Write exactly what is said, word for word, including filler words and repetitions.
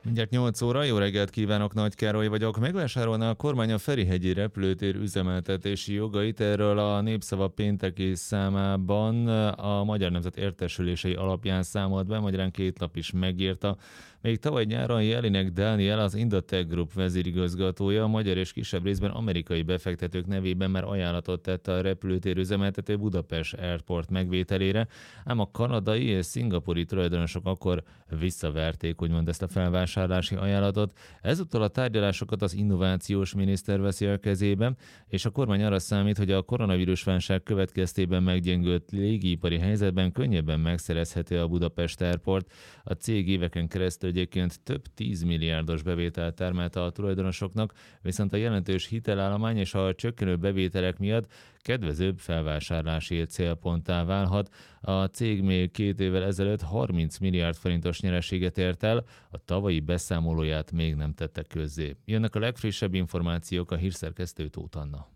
Mindjárt nyolc óra, jó reggelt kívánok, Nagy Károly vagyok. Megvásárolná a kormány a Ferihegyi repülőtér üzemeltetési jogait, erről a Népszava pénteki számában a Magyar Nemzet értesülései alapján számolt be, magyarán két lap is megírta. Még tavaly nyáron Jelinek Dániel, az Indatech Group vezérigazgatója, a magyar és kisebb részben amerikai befektetők nevében már ajánlatot tett a repülőtér üzemeltető Budapest Airport megvételére, ám a kanadai és szingapúri tulajdonosok akkor visszaverték, úgymond ezt a felvásárlási ajánlatot. Ezúttal a tárgyalásokat az innovációs miniszter veszi a kezébe, és a kormány arra számít, hogy a koronavírus válság következtében meggyengült légipari helyzetben könnyebben megszerezhető a Budapest Airport. A cég éveken keresztül egyébként több tízmilliárdos bevételt termelt a tulajdonosoknak, viszont a jelentős hitelállomány és a csökkenő bevételek miatt kedvezőbb felvásárlási célponttá válhat. A cég még két évvel ezelőtt harminc milliárd forintos nyereséget ért el, a tavalyi beszámolóját még nem tette közzé. Jönnek a legfrissebb információk, a hírszerkesztő Tóth Anna.